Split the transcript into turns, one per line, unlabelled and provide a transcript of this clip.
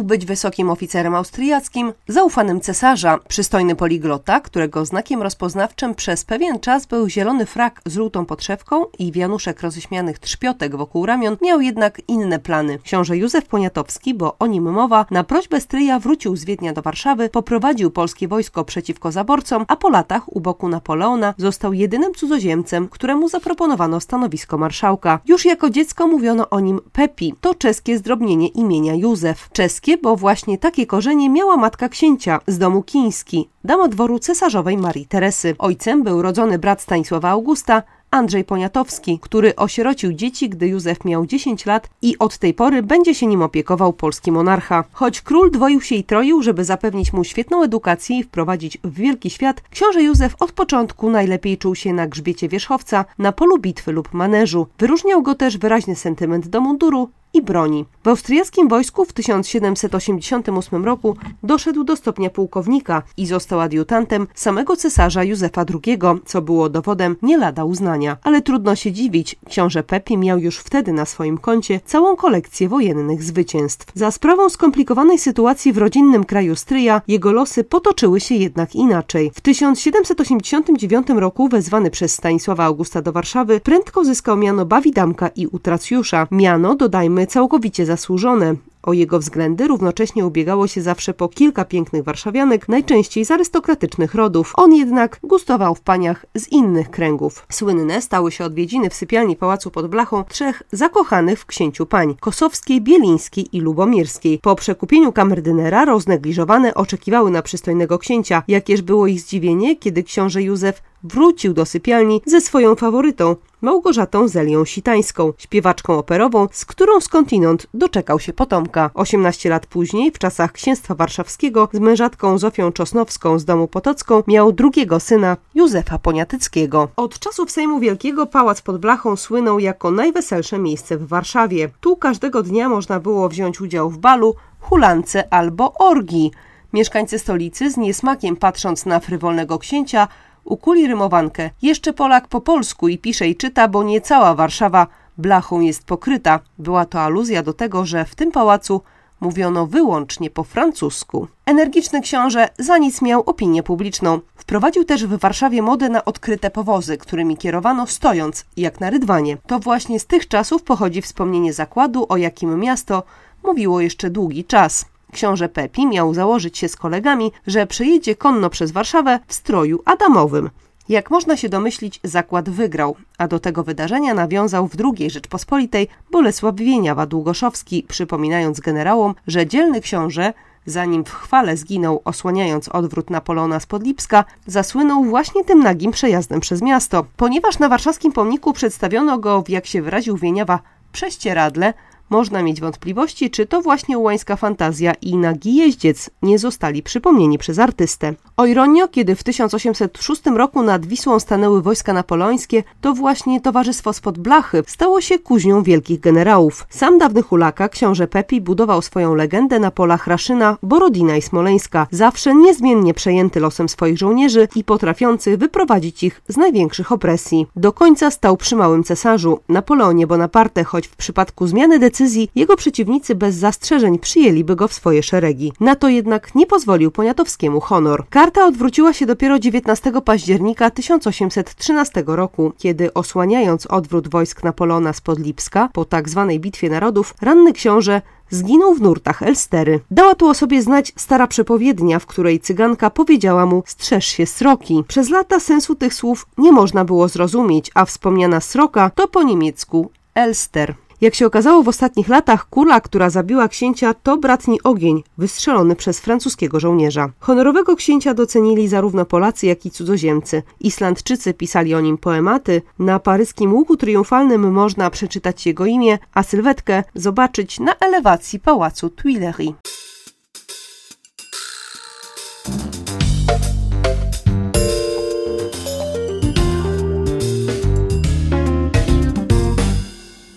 być wysokim oficerem austriackim, zaufanym cesarza, przystojny poliglota, którego znakiem rozpoznawczym przez pewien czas był zielony frak z żółtą podszewką i wianuszek roześmianych trzpiotek wokół ramion, miał jednak inne plany. Książę Józef Poniatowski, bo o nim mowa, na prośbę stryja wrócił z Wiednia do Warszawy, poprowadził polskie wojsko przeciwko zaborcom, a po latach u boku Napoleona został jedynym cudzoziemcem, któremu zaproponowano stanowisko marszałka. Już jako dziecko mówiono o nim Pepi. To czeskie zdrobnienie imienia Józef. Czeskie, bo właśnie takie korzenie miała matka księcia z domu Kiński, dama dworu cesarzowej Marii Teresy. Ojcem był rodzony brat Stanisława Augusta, Andrzej Poniatowski, który osierocił dzieci, gdy Józef miał 10 lat i od tej pory będzie się nim opiekował polski monarcha. Choć król dwoił się i troił, żeby zapewnić mu świetną edukację i wprowadzić w wielki świat, książę Józef od początku najlepiej czuł się na grzbiecie wierzchowca, na polu bitwy lub maneżu. Wyróżniał go też wyraźny sentyment do munduru i broni. W austriackim wojsku w 1788 roku doszedł do stopnia pułkownika i został adiutantem samego cesarza Józefa II, co było dowodem nie lada uznania. Ale trudno się dziwić, książę Pepi miał już wtedy na swoim koncie całą kolekcję wojennych zwycięstw. Za sprawą skomplikowanej sytuacji w rodzinnym kraju stryja jego losy potoczyły się jednak inaczej. W 1789 roku wezwany przez Stanisława Augusta do Warszawy prędko zyskał miano bawidamka i utracjusza. Miano, dodajmy, całkowicie zasłużone. O jego względy równocześnie ubiegało się zawsze po kilka pięknych warszawianek, najczęściej z arystokratycznych rodów. On jednak gustował w paniach z innych kręgów. Słynne stały się odwiedziny w sypialni pałacu pod Blachą 3 zakochanych w księciu pań: Kosowskiej, Bielińskiej i Lubomirskiej. Po przekupieniu kamerdynera roznegliżowane oczekiwały na przystojnego księcia. Jakież było ich zdziwienie, kiedy książę Józef wrócił do sypialni ze swoją faworytą, Małgorzatą Zelią-Sitańską, śpiewaczką operową, z którą skądinąd doczekał się potomka. 18 lat później, w czasach księstwa warszawskiego, z mężatką Zofią Czosnowską z domu Potocką miał drugiego syna, Józefa Poniatyckiego. Od czasów Sejmu Wielkiego pałac pod Blachą słynął jako najweselsze miejsce w Warszawie. Tu każdego dnia można było wziąć udział w balu, hulance albo orgii. Mieszkańcy stolicy, z niesmakiem patrząc na frywolnego księcia, ukuli rymowankę: jeszcze Polak po polsku i pisze i czyta, bo nie cała Warszawa blachą jest pokryta. Była to aluzja do tego, że w tym pałacu mówiono wyłącznie po francusku. Energiczny książę za nic miał opinię publiczną. Wprowadził też w Warszawie modę na odkryte powozy, którymi kierowano stojąc, jak na rydwanie. To właśnie z tych czasów pochodzi wspomnienie zakładu, o jakim miasto mówiło jeszcze długi czas. Książę Pepi miał założyć się z kolegami, że przejedzie konno przez Warszawę w stroju adamowym. Jak można się domyślić, zakład wygrał, a do tego wydarzenia nawiązał w II Rzeczpospolitej Bolesław Wieniawa-Długoszowski, przypominając generałom, że dzielny książę, zanim w chwale zginął osłaniając odwrót Napoleona spod Lipska, zasłynął właśnie tym nagim przejazdem przez miasto. Ponieważ na warszawskim pomniku przedstawiono go w, jak się wyraził Wieniawa, prześcieradle, można mieć wątpliwości, czy to właśnie ułańska fantazja i nagi jeździec nie zostali przypomnieni przez artystę. O ironio, kiedy w 1806 roku nad Wisłą stanęły wojska napoleońskie, to właśnie towarzystwo spod Blachy stało się kuźnią wielkich generałów. Sam dawny hulaka, książę Pepi, budował swoją legendę na polach Raszyna, Borodina i Smoleńska, zawsze niezmiennie przejęty losem swoich żołnierzy i potrafiący wyprowadzić ich z największych opresji. Do końca stał przy małym cesarzu, Napoleonie Bonaparte, choć w przypadku zmiany decyzji jego przeciwnicy bez zastrzeżeń przyjęliby go w swoje szeregi. Na to jednak nie pozwolił Poniatowskiemu honor. Karta odwróciła się dopiero 19 października 1813 roku, kiedy osłaniając odwrót wojsk Napoleona spod Lipska po tzw. Bitwie Narodów, ranny książę zginął w nurtach Elstery. Dała tu o sobie znać stara przepowiednia, w której cyganka powiedziała mu: strzeż się sroki. Przez lata sensu tych słów nie można było zrozumieć, a wspomniana sroka to po niemiecku Elster. Jak się okazało w ostatnich latach, kula, która zabiła księcia, to bratni ogień, wystrzelony przez francuskiego żołnierza. Honorowego księcia docenili zarówno Polacy, jak i cudzoziemcy. Islandczycy pisali o nim poematy, na paryskim łuku triumfalnym można przeczytać jego imię, a sylwetkę zobaczyć na elewacji pałacu Tuileries.